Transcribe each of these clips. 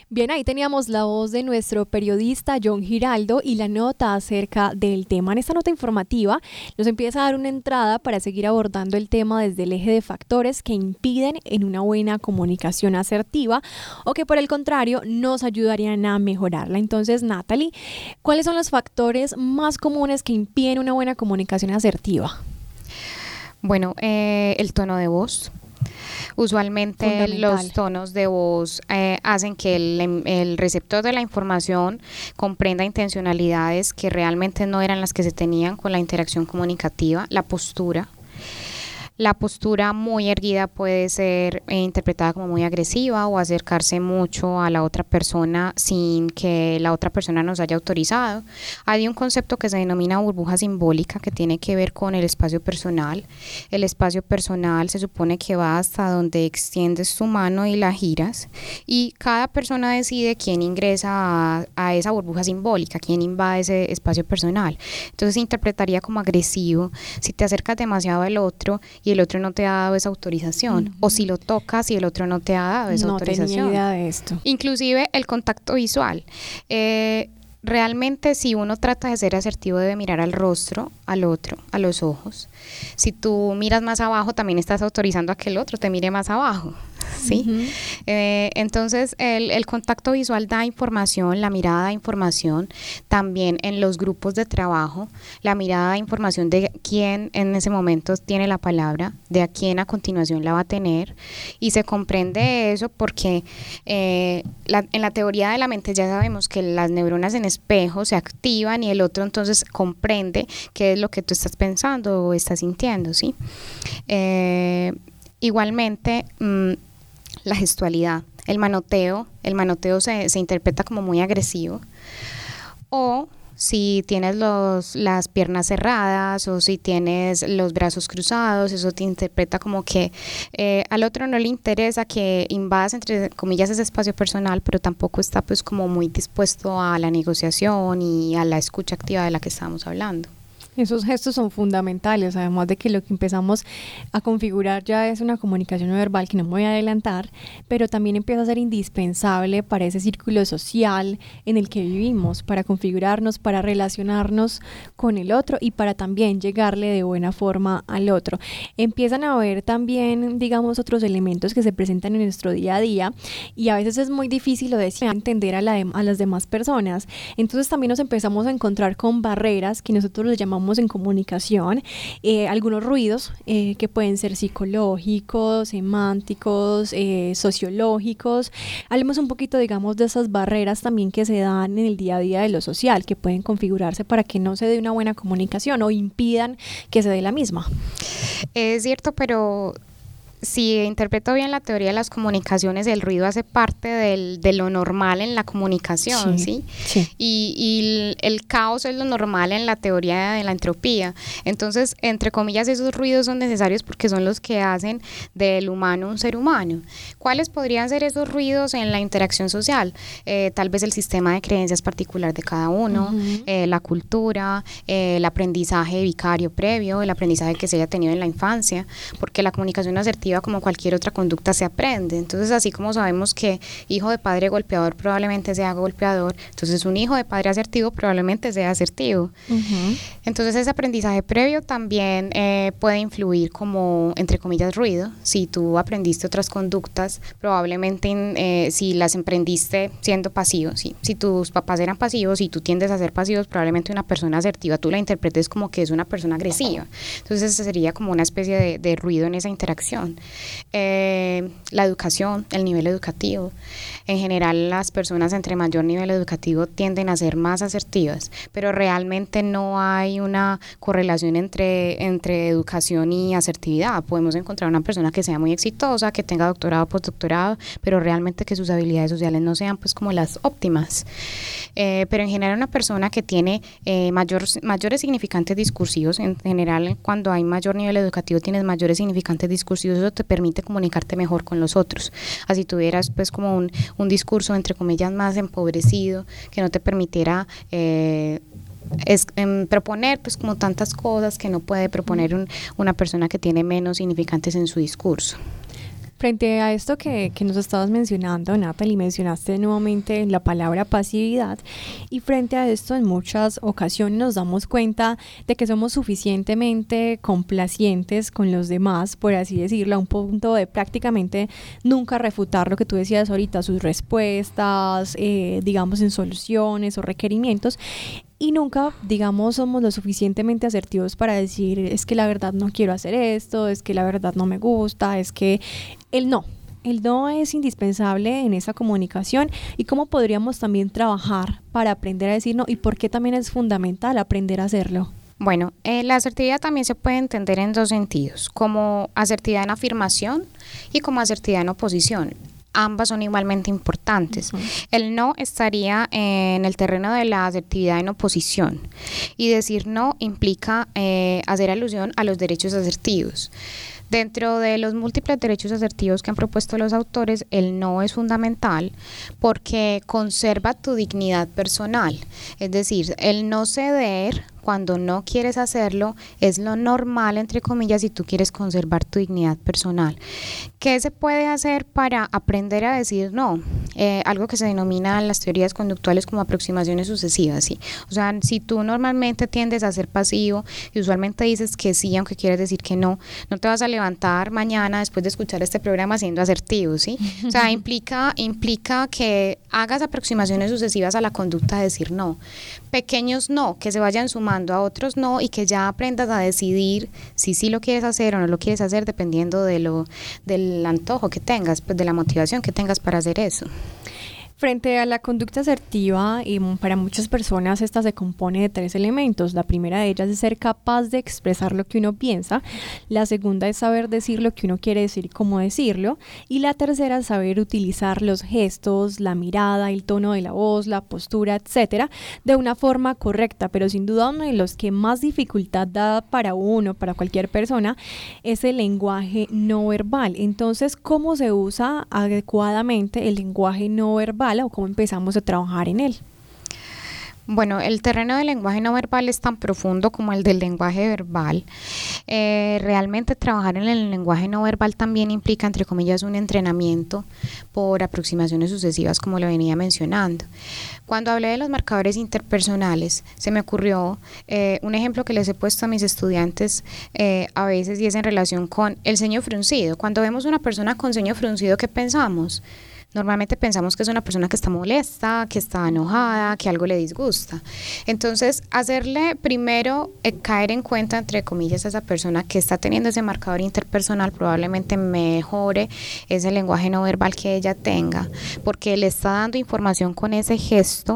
Bien, ahí teníamos la voz de nuestro periodista John Giraldo y la nota acerca del tema. En esta nota informativa nos empieza a dar una entrada para seguir abordando el tema desde el eje de factores que impiden en una buena comunicación asertiva o que por el contrario nos ayudarían a mejorarla. Entonces, Natalie, ¿cuáles son los factores más comunes que impiden una buena comunicación asertiva? Bueno, el tono de voz. Usualmente los tonos de voz hacen que el receptor de la información comprenda intencionalidades que realmente no eran las que se tenían con la interacción comunicativa. La postura muy erguida puede ser interpretada como muy agresiva o acercarse mucho a la otra persona sin que la otra persona nos haya autorizado. Hay un concepto que se denomina burbuja simbólica que tiene que ver con el espacio personal. El espacio personal se supone que va hasta donde extiendes tu mano y la giras, y cada persona decide quién ingresa a esa burbuja simbólica, quién invade ese espacio personal. Entonces se interpretaría como agresivo si te acercas demasiado al otro y el otro no te ha dado esa autorización, o si lo tocas y el otro no te ha dado esa autorización. No tenía idea de esto. Inclusive el contacto visual. Realmente, si uno trata de ser asertivo, debe mirar al rostro, al otro, a los ojos. Si tú miras más abajo, también estás autorizando a que el otro te mire más abajo, ¿sí? Uh-huh. Entonces, el contacto visual da información, la mirada da información. También en los grupos de trabajo, la mirada da información de quién en ese momento tiene la palabra, de a quién a continuación la va a tener. Y se comprende eso porque en la teoría de la mente ya sabemos que las neuronas en espejo se activan y el otro entonces comprende qué es lo que tú estás pensando o estás sintiendo, ¿sí? Igualmente, la gestualidad, el manoteo se interpreta como muy agresivo, o si tienes las piernas cerradas o si tienes los brazos cruzados, eso te interpreta como que al otro no le interesa que invadas, entre comillas, ese espacio personal, pero tampoco está pues como muy dispuesto a la negociación y a la escucha activa de la que estamos hablando. Esos gestos son fundamentales, además de que lo que empezamos a configurar ya es una comunicación no verbal, que no me voy a adelantar, pero también empieza a ser indispensable para ese círculo social en el que vivimos, para configurarnos, para relacionarnos con el otro y para también llegarle de buena forma al otro. Empiezan a haber también, digamos, otros elementos que se presentan en nuestro día a día y a veces es muy difícil, lo decía, entender a las demás personas. Entonces también nos empezamos a encontrar con barreras que nosotros les llamamos en comunicación, algunos ruidos que pueden ser psicológicos, semánticos, sociológicos. Hablemos un poquito, digamos, de esas barreras también que se dan en el día a día de lo social, que pueden configurarse para que no se dé una buena comunicación o impidan que se dé la misma. Es cierto, pero si interpreto bien la teoría de las comunicaciones, el ruido hace parte de lo normal en la comunicación, ¿sí? Sí. Y el caos es lo normal en la teoría de la entropía. Entonces, entre comillas, esos ruidos son necesarios porque son los que hacen del humano un ser humano. ¿Cuáles podrían ser esos ruidos en la interacción social? Tal vez el sistema de creencias particular de cada uno, uh-huh. La cultura, el aprendizaje vicario previo, el aprendizaje que se haya tenido en la infancia, porque la comunicación asertiva, como cualquier otra conducta, se aprende. Entonces, así como sabemos que hijo de padre golpeador probablemente sea golpeador, entonces un hijo de padre asertivo probablemente sea asertivo. Uh-huh. Entonces, ese aprendizaje previo también puede influir como, entre comillas, ruido. Si tú aprendiste otras conductas, probablemente si las emprendiste siendo pasivo, ¿sí? Si tus papás eran pasivos y tú tiendes a ser pasivos, probablemente una persona asertiva tú la interpretes como que es una persona agresiva. Entonces, ese sería como una especie de ruido en esa interacción. La educación, el nivel educativo. En general, las personas entre mayor nivel educativo tienden a ser más asertivas, pero realmente no hay una correlación entre educación y asertividad. Podemos encontrar una persona que sea muy exitosa, que tenga doctorado, postdoctorado, pero realmente que sus habilidades sociales no sean pues como las óptimas. Pero en general, una persona que tiene mayores significantes discursivos, en general cuando hay mayor nivel educativo tienes mayores significantes discursivos, eso te permite comunicarte mejor con los otros. Así tuvieras pues como un discurso entre comillas más empobrecido, que no te permitiera proponer pues como tantas cosas que no puede proponer una persona que tiene menos significantes en su discurso. Frente a esto que nos estabas mencionando, Natalie, mencionaste nuevamente la palabra pasividad, y frente a esto en muchas ocasiones nos damos cuenta de que somos suficientemente complacientes con los demás, por así decirlo, a un punto de prácticamente nunca refutar lo que tú decías ahorita, sus respuestas, digamos en soluciones o requerimientos, y nunca, digamos, somos lo suficientemente asertivos para decir, es que la verdad no quiero hacer esto, es que la verdad no me gusta, es que el no es indispensable en esa comunicación. Y cómo podríamos también trabajar para aprender a decir no, y por qué también es fundamental aprender a hacerlo. Bueno, la asertividad también se puede entender en dos sentidos, como asertividad en afirmación y como asertividad en oposición. Ambas son igualmente importantes. Uh-huh. El no estaría en el terreno de la asertividad en oposición, y decir no implica hacer alusión a los derechos asertivos. Dentro de los múltiples derechos asertivos que han propuesto los autores, el no es fundamental porque conserva tu dignidad personal. Es decir, el no ceder cuando no quieres hacerlo es lo normal, entre comillas, si tú quieres conservar tu dignidad personal. ¿Qué se puede hacer para aprender a decir no? Algo que se denomina en las teorías conductuales como aproximaciones sucesivas, ¿sí? O sea, si tú normalmente tiendes a ser pasivo y usualmente dices que sí, aunque quieres decir que no, no te vas a levantar mañana después de escuchar este programa siendo asertivo, ¿sí? O sea, implica que hagas aproximaciones sucesivas a la conducta de decir no. Pequeños no, que se vayan sumando a otros no, y que ya aprendas a decidir si sí lo quieres hacer o no lo quieres hacer, dependiendo del antojo que tengas, pues de la motivación que tengas para hacer eso. Frente a la conducta asertiva, para muchas personas esta se compone de 3 elementos. La primera de ellas es ser capaz de expresar lo que uno piensa. La segunda es saber decir lo que uno quiere decir y cómo decirlo. Y la tercera es saber utilizar los gestos, la mirada, el tono de la voz, la postura, etcétera, de una forma correcta. Pero sin duda uno de los que más dificultad da para uno, para cualquier persona, es el lenguaje no verbal. Entonces, ¿cómo se usa adecuadamente el lenguaje no verbal o cómo empezamos a trabajar en él? Bueno, el terreno del lenguaje no verbal es tan profundo como el del lenguaje verbal. Realmente trabajar en el lenguaje no verbal también implica, entre comillas, un entrenamiento por aproximaciones sucesivas, como lo venía mencionando. Cuando hablé de los marcadores interpersonales, se me ocurrió un ejemplo que les he puesto a mis estudiantes a veces, y es en relación con el ceño fruncido. Cuando vemos una persona con ceño fruncido, ¿qué pensamos? Normalmente pensamos que es una persona que está molesta, que está enojada, que algo le disgusta. Entonces, hacerle primero caer en cuenta, entre comillas, a esa persona que está teniendo ese marcador interpersonal probablemente mejore ese lenguaje no verbal que ella tenga, porque le está dando información con ese gesto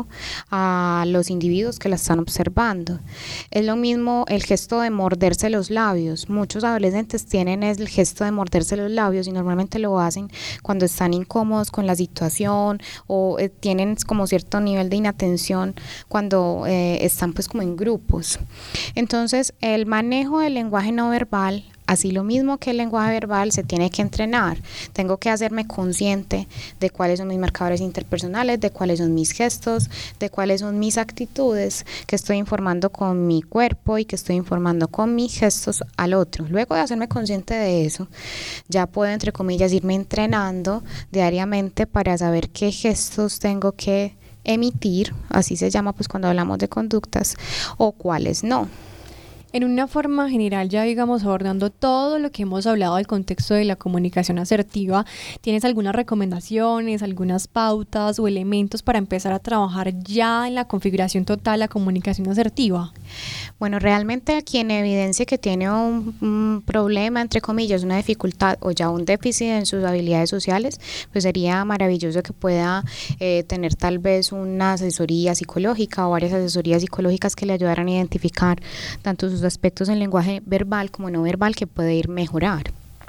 a los individuos que la están observando. Es lo mismo el gesto de morderse los labios. Muchos adolescentes tienen el gesto de morderse los labios y normalmente lo hacen cuando están incómodos con la situación o tienen como cierto nivel de inatención cuando están pues como en grupos. Entonces el manejo del lenguaje no verbal, así lo mismo que el lenguaje verbal, se tiene que entrenar. Tengo que hacerme consciente de cuáles son mis marcadores interpersonales, de cuáles son mis gestos, de cuáles son mis actitudes que estoy informando con mi cuerpo y que estoy informando con mis gestos al otro. Luego de hacerme consciente de eso, ya puedo, entre comillas, irme entrenando diariamente para saber qué gestos tengo que emitir, así se llama pues cuando hablamos de conductas, o cuáles no. En una forma general, ya digamos abordando todo lo que hemos hablado del contexto de la comunicación asertiva, ¿tienes algunas recomendaciones, algunas pautas o elementos para empezar a trabajar ya en la configuración total de la comunicación asertiva? Bueno, realmente quien evidencie que tiene un problema, entre comillas, una dificultad o ya un déficit en sus habilidades sociales, pues sería maravilloso que pueda tener tal vez una asesoría psicológica o varias asesorías psicológicas que le ayudaran a identificar tanto sus aspectos en lenguaje verbal como no verbal que puede ir mejorar,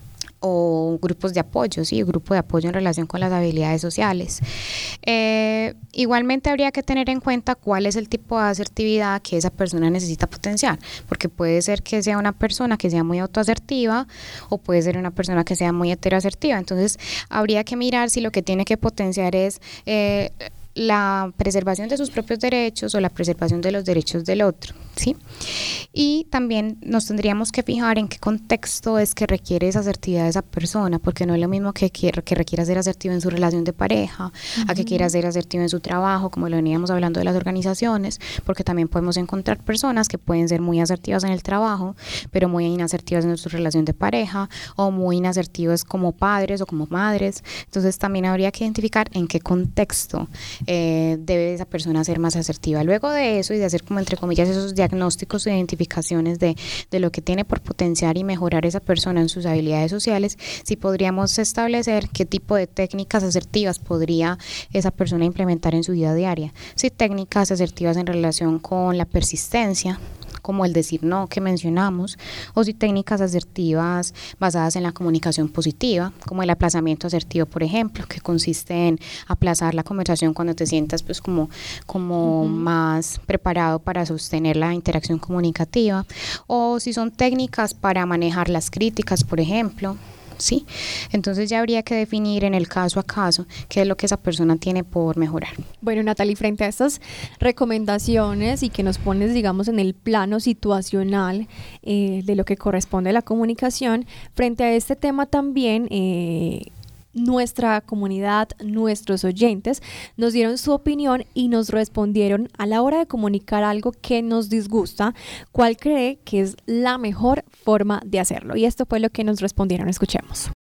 o grupos de apoyo, sí, grupo de apoyo en relación con las habilidades sociales. Igualmente habría que tener en cuenta cuál es el tipo de asertividad que esa persona necesita potenciar, porque puede ser que sea una persona que sea muy autoasertiva o puede ser una persona que sea muy heteroasertiva. Entonces habría que mirar si lo que tiene que potenciar es la preservación de sus propios derechos o la preservación de los derechos del otro, ¿sí? Y también nos tendríamos que fijar en qué contexto es que requiere esa asertividad de esa persona, porque no es lo mismo que requiera ser asertivo en su relación de pareja, a que quiera ser asertivo en su trabajo, como lo veníamos hablando de las organizaciones, porque también podemos encontrar personas que pueden ser muy asertivas en el trabajo, pero muy inasertivas en su relación de pareja, o muy inasertivas como padres o como madres. Entonces también habría que identificar en qué contexto debe esa persona ser más asertiva. Luego de eso, y de hacer como entre comillas esos diagnósticos e identificaciones de lo que tiene por potenciar y mejorar esa persona en sus habilidades sociales, sí podríamos establecer qué tipo de técnicas asertivas podría esa persona implementar en su vida diaria. Sí, técnicas asertivas en relación con la persistencia, como el decir no que mencionamos, o si técnicas asertivas basadas en la comunicación positiva, como el aplazamiento asertivo, por ejemplo, que consiste en aplazar la conversación cuando te sientas pues como más preparado para sostener la interacción comunicativa, o si son técnicas para manejar las críticas, por ejemplo. ¿Sí? Entonces ya habría que definir en el caso a caso qué es lo que esa persona tiene por mejorar. Bueno, Natalie, frente a estas recomendaciones y que nos pones, digamos, en el plano situacional de lo que corresponde a la comunicación, frente a este tema también nuestra comunidad, nuestros oyentes, nos dieron su opinión y nos respondieron a la hora de comunicar algo que nos disgusta, cuál cree que es la mejor forma de hacerlo. Y esto fue lo que nos respondieron. Escuchemos.